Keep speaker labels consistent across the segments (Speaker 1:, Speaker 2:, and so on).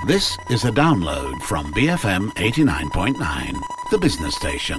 Speaker 1: This is a download from BFM 89.9, the business station.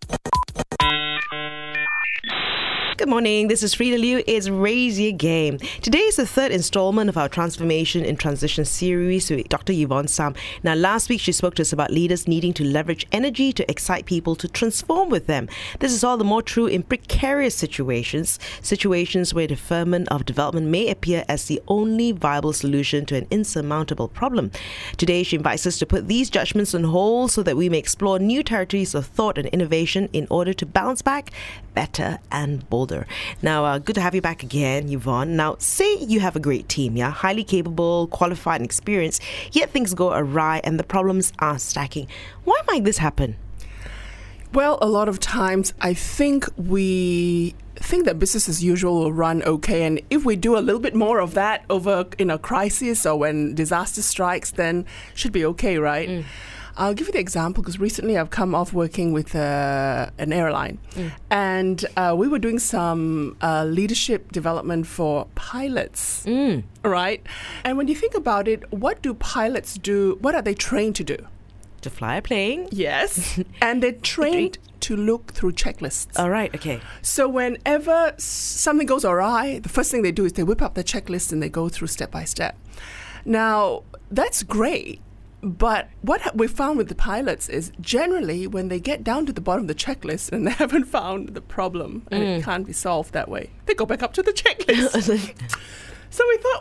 Speaker 2: Good morning, this is Frida Liu. It's Raise Your Game. Today is the third installment of our Transformation in Transition series with Dr. Yvonne Sam. Now, last week she spoke to us about leaders needing to leverage energy to excite people to transform with them. This is all the more true in precarious situations where deferment of development may appear as the only viable solution to an insurmountable problem. Today, she invites us to put these judgments on hold so that we may explore new territories of thought and innovation in order to bounce back better and bolder. Now, good to have you back again, Yvonne. Now, say you have a great team, highly capable, qualified and experienced, yet things go awry and the problems are stacking. Why might this happen?
Speaker 3: Well, a lot of times I think we think that business as usual will run okay, and if we do a little bit more of that over in a crisis or when disaster strikes, then should be okay, right? I'll give you the example because recently I've come off working with an airline and we were doing some leadership development for pilots, right? And when you think about it, what do pilots do? What are they trained to do?
Speaker 2: To fly a plane?
Speaker 3: Yes. And they're trained to look through checklists.
Speaker 2: All right, okay.
Speaker 3: So whenever something goes awry, the first thing they do is they whip up the checklist and they go through step by step. Now, that's great. But what we found with the pilots is generally when they get down to the bottom of the checklist and they haven't found the problem and it can't be solved that way, they go back up to the checklist. So we thought,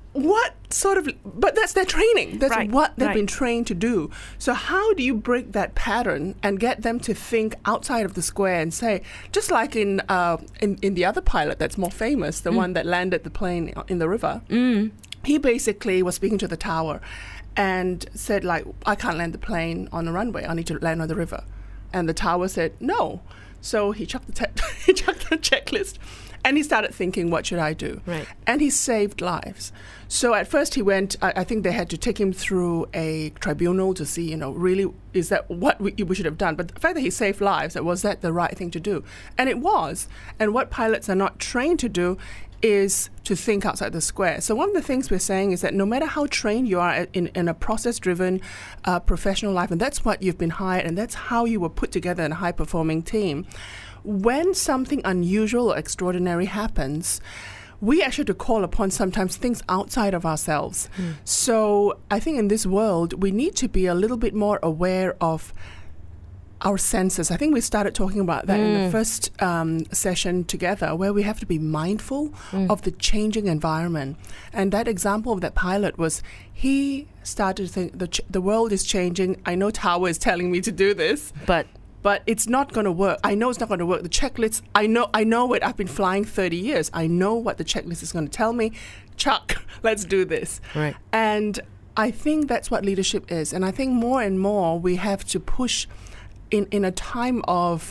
Speaker 3: but that's their training. That's what they've been trained to do. So how do you break that pattern and get them to think outside of the square and say, just like in the other pilot that's more famous, the one that landed the plane in the river, he basically was speaking to the tower and said, like, I can't land the plane on the runway. I need to land on the river. And the tower said, no. So he chucked the checklist and he started thinking, what should I do? Right. And he saved lives. So at first he went, I think they had to take him through a tribunal to see, really, is that what we should have done? But the fact that he saved lives, was that the right thing to do? And it was. And what pilots are not trained to do is to think outside the square. So one of the things we're saying is that no matter how trained you are in a process-driven professional life, and that's what you've been hired, and that's how you were put together in a high-performing team, when something unusual or extraordinary happens, we actually have to call upon sometimes things outside of ourselves. So I think in this world, we need to be a little bit more aware of our senses. I think we started talking about that in the first session together, where we have to be mindful of the changing environment. And that example of that pilot was, he started to think the world is changing. I know Tower is telling me to do this, but it's not going to work. I know it's not going to work. The checklist, I know it. I've been flying 30 years. I know what the checklist is going to tell me. Chuck, let's do this. Right. And I think that's what leadership is. And I think more and more we have to push in a time of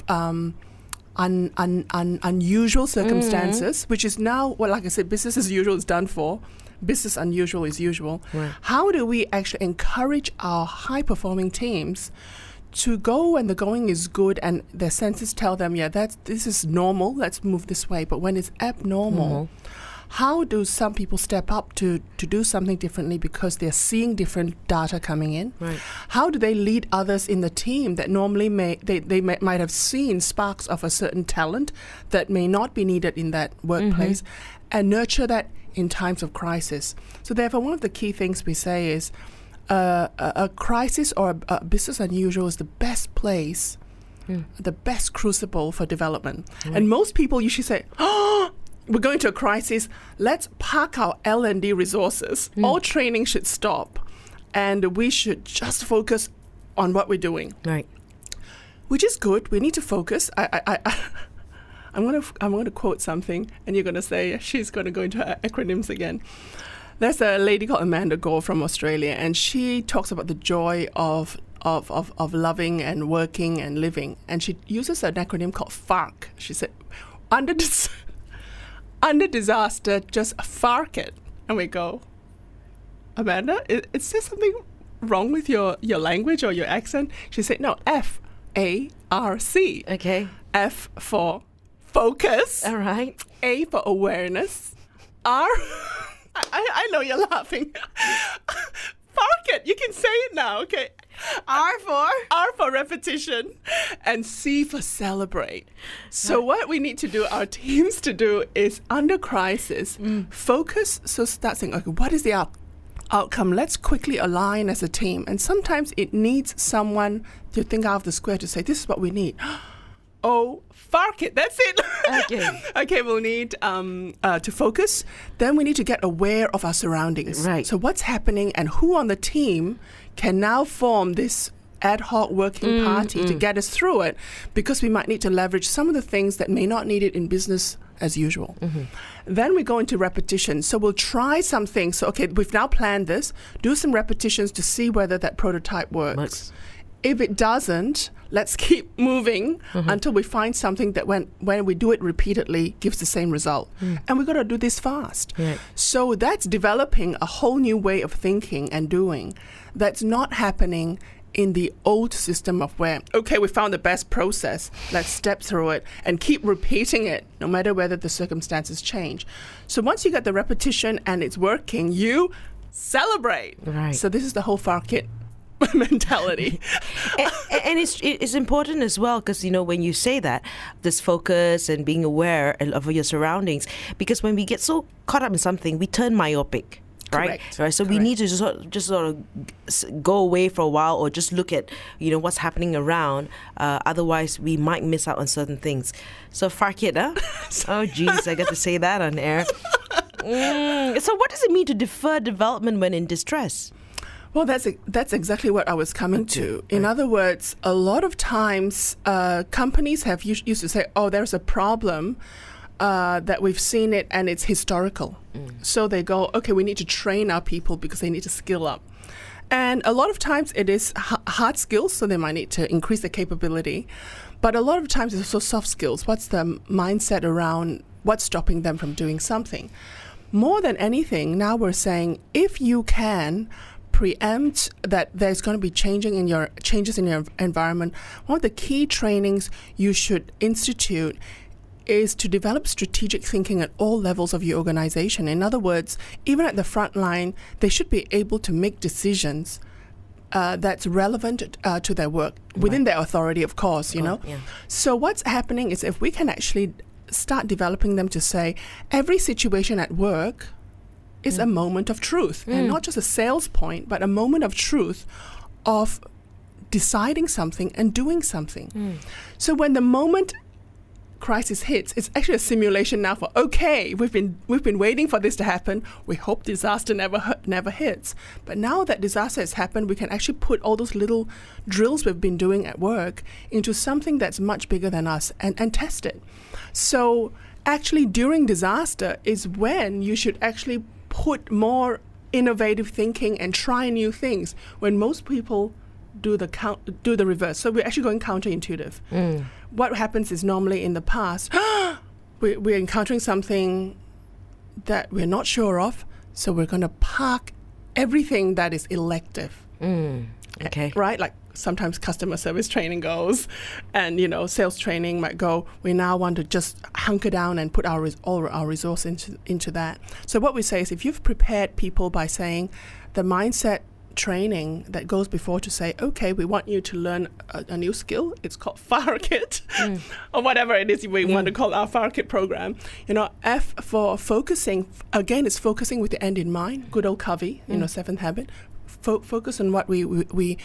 Speaker 3: unusual circumstances, which is now, well, like I said, business as usual is done for. Business unusual is usual. Right. How do we actually encourage our high-performing teams to go when the going is good and their senses tell them, this is normal, let's move this way. But when it's abnormal, how do some people step up to do something differently because they're seeing different data coming in? Right. How do they lead others in the team that normally might have seen sparks of a certain talent that may not be needed in that workplace and nurture that in times of crisis? So therefore, one of the key things we say is a crisis or a business unusual is the best place, the best crucible for development. And most people usually say, we're going to a crisis, let's park our L&D resources. All training should stop. And we should just focus on what we're doing. Right. Which is good. We need to focus. I'm going to quote something, and you're going to say, she's going to go into acronyms again. There's a lady called Amanda Gore from Australia, and she talks about the joy of loving and working and living. And she uses an acronym called FARC. She said, under disaster, just FARC it. And we go, Amanda, is there something wrong with your language or your accent? She said, no, FARC. Okay. F for focus. All right. A for awareness. R... I know you're laughing. Park it. You now, okay? R for repetition, and C for celebrate. So what we need to do, our teams to do, is under crisis, focus. So start saying, okay, what is the outcome? Let's quickly align as a team. And sometimes it needs someone to think out of the square to say, this is what we need. Oh, fuck it. That's it.
Speaker 2: Okay.
Speaker 3: Okay, we'll need to focus. Then we need to get aware of our surroundings.
Speaker 2: Right.
Speaker 3: So what's happening and who on the team can now form this ad hoc working party to get us through it, because we might need to leverage some of the things that may not need it in business as usual. Then we go into repetition. So we'll try some things. So, okay, we've now planned this. Do some repetitions to see whether that prototype works. If it doesn't, let's keep moving until we find something that when we do it repeatedly gives the same result. And we've got to do this fast.
Speaker 2: Right.
Speaker 3: So that's developing a whole new way of thinking and doing that's not happening in the old system of where, okay, we found the best process, let's step through it and keep repeating it no matter whether the circumstances change. So once you get the repetition and it's working, you celebrate.
Speaker 2: Right.
Speaker 3: So this is the whole Farkit mentality.
Speaker 2: And it's important as well, because when you say that, this focus and being aware of your surroundings, because when we get so caught up in something, we turn myopic. Right. So we need to just sort of go away for a while, or just look at what's happening around. Otherwise, we might miss out on certain things. So Farkit, huh? Oh, geez, I got to say that on air. So what does it mean to defer development when in distress?
Speaker 3: Well, that's exactly what I was coming to. In other words, a lot of times companies have used to say, oh, there's a problem that we've seen it and it's historical. So they go, okay, we need to train our people because they need to skill up. And a lot of times it is hard skills, so they might need to increase their capability. But a lot of times it's also soft skills. What's the mindset around what's stopping them from doing something? More than anything, now we're saying, if you can preempt that there's going to be changes in your environment, one of the key trainings you should institute is to develop strategic thinking at all levels of your organization. In other words, even at the front line, they should be able to make decisions that's relevant to their work, within their authority, of course, Yeah. So what's happening is, if we can actually start developing them to say, every situation at work is a moment of truth, and not just a sales point, but a moment of truth of deciding something and doing something. So when the moment crisis hits, it's actually a simulation now for, okay, we've been waiting for this to happen. We hope disaster never hits. But now that disaster has happened, we can actually put all those little drills we've been doing at work into something that's much bigger than us and test it. So actually during disaster is when you should actually put more innovative thinking and try new things, when most people do the reverse. So we're actually going counterintuitive. What happens is, normally in the past, we're encountering something that we're not sure of, so we're going to park everything that is elective.
Speaker 2: Okay.
Speaker 3: Right? Like sometimes customer service training goes, and sales training might go, we now want to just hunker down and put all our resource into that. So what we say is, if you've prepared people by saying the mindset training that goes before, to say, okay, we want you to learn a new skill. It's called Farkit, or whatever it is we want to call our Farkit program. F for focusing. Again, it's focusing with the end in mind. Good old Covey, Seventh Habit. Focus on what we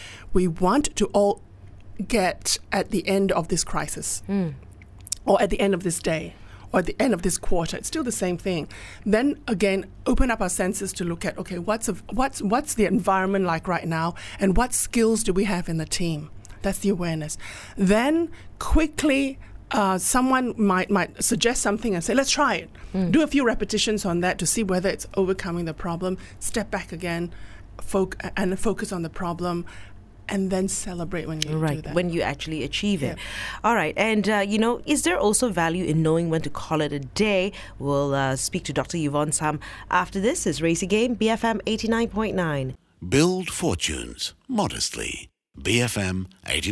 Speaker 3: want to all get at the end of this crisis, or at the end of this day, or at the end of this quarter. It's still the same thing. Then again, open up our senses to look at, okay, what's the environment like right now, and what skills do we have in the team? That's the awareness. Then quickly, someone might suggest something and say, let's try it. Do a few repetitions on that to see whether it's overcoming the problem. Step back again, focus on the problem, and then celebrate when you do that.
Speaker 2: When you actually achieve it. All right. And, is there also value in knowing when to call it a day? We'll speak to Dr. Yvonne Sam after this. Is Racy Game, BFM 89.9.
Speaker 1: Build fortunes modestly. BFM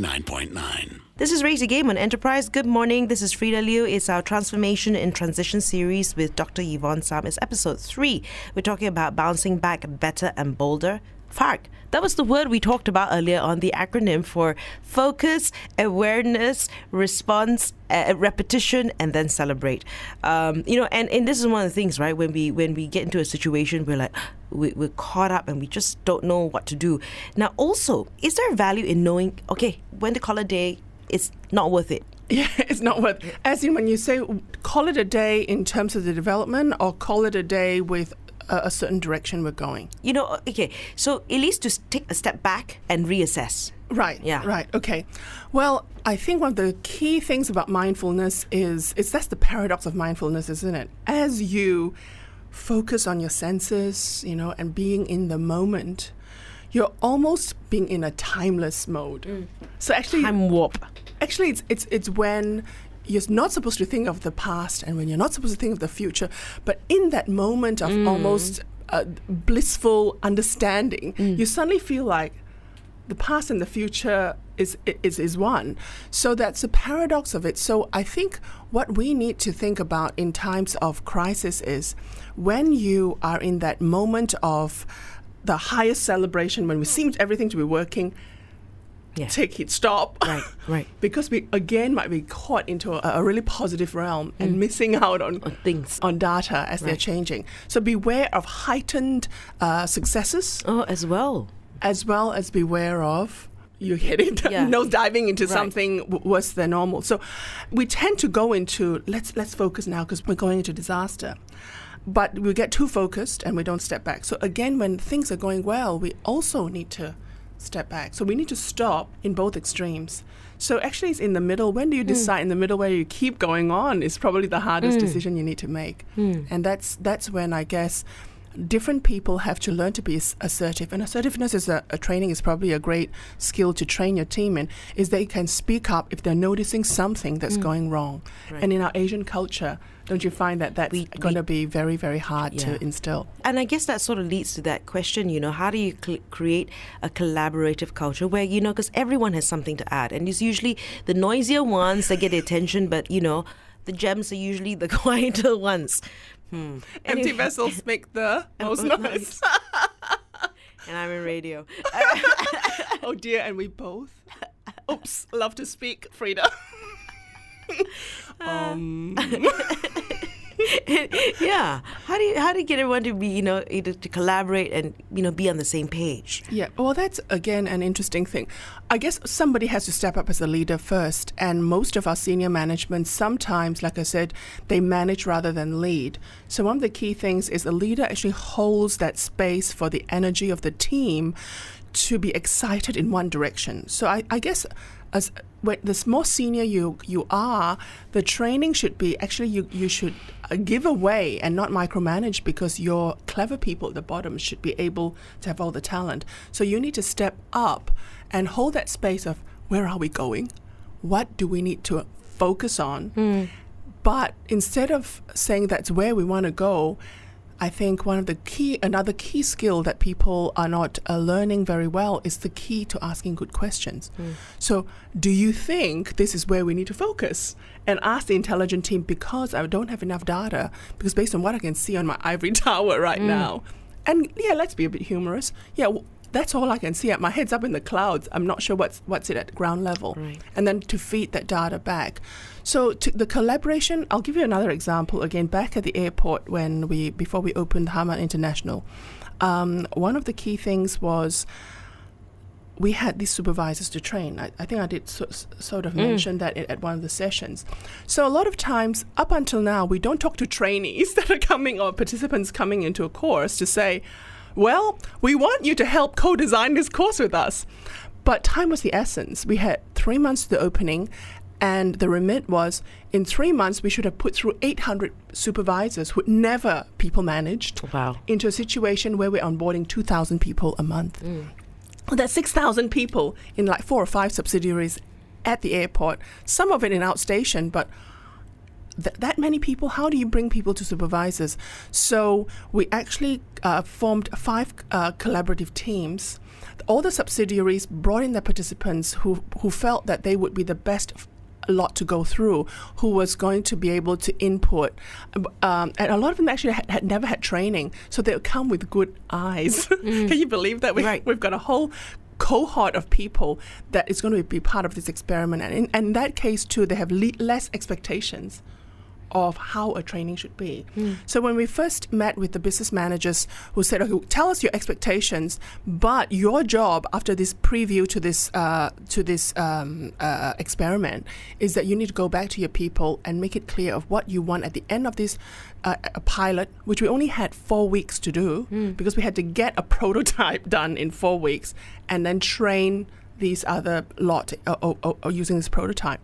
Speaker 1: 89.9.
Speaker 2: This is Racy Game on Enterprise. Good morning. This is Frida Liu. It's our Transformation in Transition series with Dr. Yvonne Sam. It's episode 3. We're talking about bouncing back better and bolder. FARC. That was the word we talked about earlier on, the acronym for focus, awareness, response, repetition, and then celebrate. And this is one of the things, right? When we get into a situation where like we're caught up and we just don't know what to do. Now, also, is there value in knowing, okay, when to call a day, it's not worth it?
Speaker 3: Yeah, it's not worth it. As in when you say call it a day in terms of the development, or call it a day with a certain direction we're going.
Speaker 2: Okay, so at least to take a step back and reassess.
Speaker 3: Right.
Speaker 2: Yeah.
Speaker 3: Right. Okay. Well, I think one of the key things about mindfulness is that's the paradox of mindfulness, isn't it? As you focus on your senses, and being in the moment, you're almost being in a timeless mode. So actually,
Speaker 2: time warp.
Speaker 3: Actually, it's when you're not supposed to think of the past and when you're not supposed to think of the future, but in that moment of almost blissful understanding, you suddenly feel like the past and the future is one. So that's the paradox of it. So I think what we need to think about in times of crisis is when you are in that moment of the highest celebration, when we seem everything to be working, take it, stop.
Speaker 2: Right.
Speaker 3: Because we, again, might be caught into a really positive realm and missing out on
Speaker 2: things,
Speaker 3: on data as they're changing. So beware of heightened successes.
Speaker 2: Oh, as well
Speaker 3: as beware of you hitting nose diving into something worse than normal. So we tend to go into, let's focus now because we're going into disaster. But we get too focused and we don't step back. So again, when things are going well, we also need to step back. So we need to stop in both extremes. So actually it's in the middle. When do you decide in the middle where you keep going on is probably the hardest decision you need to make. And that's when I guess different people have to learn to be assertive. And assertiveness is a training is probably a great skill to train your team in, is they can speak up if they're noticing something that's going wrong. Right. And in our Asian culture, don't you find that that's going to be very, very hard to instill?
Speaker 2: And I guess that sort of leads to that question, how do you create a collaborative culture where, because everyone has something to add. And it's usually the noisier ones that get the attention, but, the gems are usually the quieter ones.
Speaker 3: Empty vessels make the most noise.
Speaker 2: And I'm in radio.
Speaker 3: Oh dear, and we both. Oops, love to speak, Frida.
Speaker 2: Yeah. How do you get everyone to be, to collaborate and, be on the same page?
Speaker 3: Yeah. Well, that's, again, an interesting thing. I guess somebody has to step up as a leader first. And most of our senior management, sometimes, like I said, they manage rather than lead. So one of the key things is a leader actually holds that space for the energy of the team to be excited in one direction. So I guess the more senior you are, the training should be actually you should give away and not micromanage, because your clever people at the bottom should be able to have all the talent. So you need to step up and hold that space of where are we going? What do we need to focus on? But instead of saying that's where we want to go, I think another key skill that people are not learning very well is the key to asking good questions. So do you think this is where we need to focus? And ask the intelligent team, because I don't have enough data, because based on what I can see on my ivory tower right now. And let's be a bit humorous. That's all I can see. My head's up in the clouds. I'm not sure what's it at ground level. Right. And then to feed that data back. So the collaboration, I'll give you another example. Again, back at the airport before we opened Harman International, one of the key things was we had these supervisors to train. I think I did sort of mention that at one of the sessions. So a lot of times, up until now, we don't talk to trainees that are coming or participants coming into a course to say, well, we want you to help co-design this course with us. But time was the essence. We had 3 months to the opening, and the remit was in 3 months we should have put through 800 supervisors who never people managed into a situation where we're onboarding 2,000 people a month. That's 6,000 people in like 4 or 5 subsidiaries at the airport, some of it in outstation, but that many people, how do you bring people to supervisors? So we actually formed 5 collaborative teams. All the subsidiaries brought in their participants who felt that they would be the best a lot to go through, who was going to be able to input. And a lot of them actually had never had training, so they would come with good eyes. Can you believe that? We've got a whole cohort of people that is going to be part of this experiment. And in that case, too, they have less expectations of how a training should be. So when we first met with the business managers who said, okay, tell us your expectations, but your job after this preview to this experiment is that you need to go back to your people and make it clear of what you want at the end of this a pilot, which we only had 4 weeks to do because we had to get a prototype done in 4 weeks and then train these other lot using this prototype.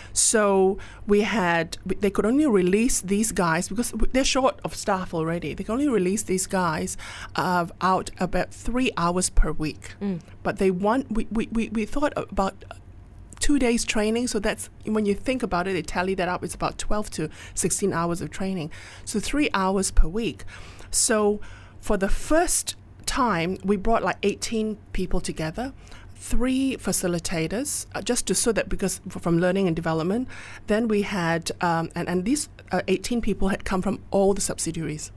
Speaker 3: So they could only release these guys because they're short of staff already. They can only release these guys out about 3 hours per week. But we thought about 2 days training. So that's, when you think about it, they tally that up. It's about 12 to 16 hours of training. So 3 hours per week. So for the first time, we brought like 18 people together. 3 facilitators, just to so that, because from learning and development, then we had, and these 18 people had come from all the subsidiaries.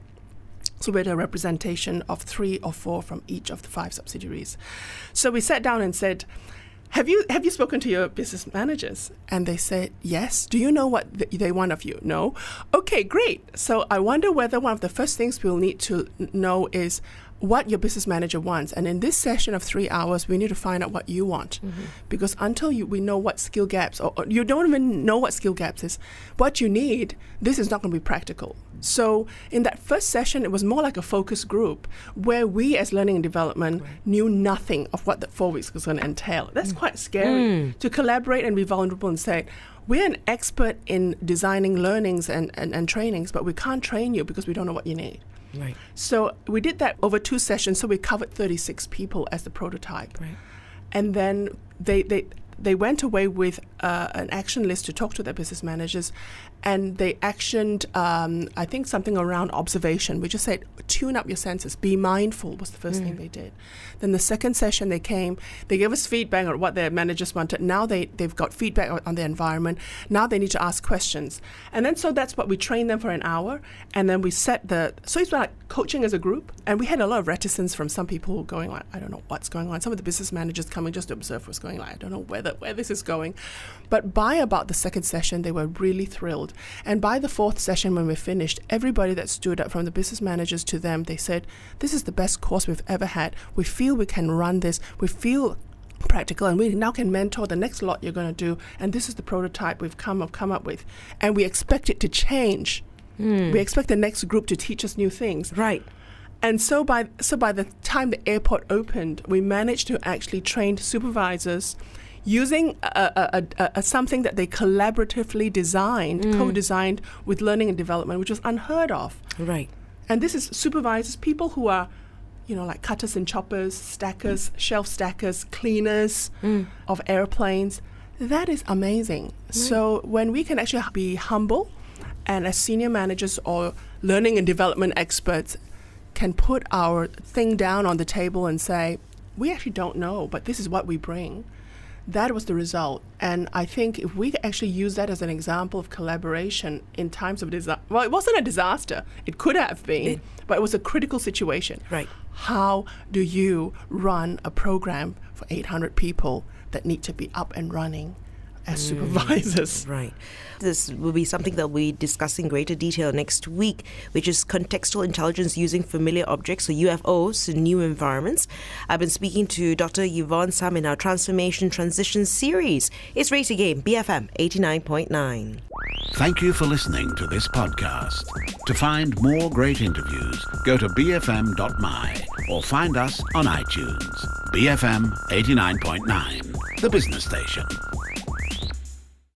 Speaker 3: So we had a representation of 3 or 4 from each of the 5 subsidiaries. So we sat down and said, have you spoken to your business managers? And they said, yes. Do you know what they want of you? No. Okay, great. So I wonder whether one of the first things we'll need to know is what your business manager wants. And in this session of 3 hours, we need to find out what you want. Because until we know what skill gaps, or you don't even know what skill gaps is, what you need, this is not going to be practical. So in that first session, it was more like a focus group where we as learning and development knew nothing of what that 4 weeks was going to entail. That's quite scary to collaborate and be vulnerable and say, we're an expert in designing learnings and trainings, but we can't train you because we don't know what you need.
Speaker 2: Right.
Speaker 3: So we did that over 2 sessions. So we covered 36 people as the prototype.
Speaker 2: Right.
Speaker 3: And then they went away with an action list to talk to their business managers, and they actioned, I think, something around observation. We just said, tune up your senses, be mindful was the first thing they did. Then the second session they came, they gave us feedback on what their managers wanted. Now they've got feedback on the environment. Now they need to ask questions. And then so that's what we trained them for an hour, and then we so it's like coaching as a group. And we had a lot of reticence from some people going like, I don't know what's going on. Some of the business managers coming just to observe what's going on. I don't know where this is going. But by about the second session, they were really thrilled. And by the 4th session, when we finished, everybody that stood up, from the business managers to them, they said, this is the best course we've ever had. We feel we can run this. We feel practical, and we now can mentor the next lot you're going to do. And this is the prototype we've come up with. And we expect it to change. We expect the next group to teach us new things.
Speaker 2: Right.
Speaker 3: And so by the time the airport opened, we managed to actually train supervisors using something that they collaboratively designed, co-designed with learning and development, which was unheard of.
Speaker 2: Right.
Speaker 3: And this is supervisors, people who are, like cutters and choppers, stackers, shelf stackers, cleaners of airplanes. That is amazing. Right. So when we can actually be humble, and as senior managers or learning and development experts can put our thing down on the table and say, we actually don't know, but this is what we bring. That was the result. And I think if we actually use that as an example of collaboration in times of disaster, well, it wasn't a disaster. It could have been, but it was a critical situation.
Speaker 2: Right.
Speaker 3: How do you run a program for 800 people that need to be up and running as supervisors?
Speaker 2: Right. This will be something that we'll discuss in greater detail next week, which is contextual intelligence using familiar objects, so UFOs, in new environments. I've been speaking to Dr. Yvonne Sam in our Transformation Transition series. It's Race Again, BFM 89.9.
Speaker 1: Thank you for listening to this podcast. To find more great interviews, go to bfm.my or find us on iTunes. BFM 89.9, the business station.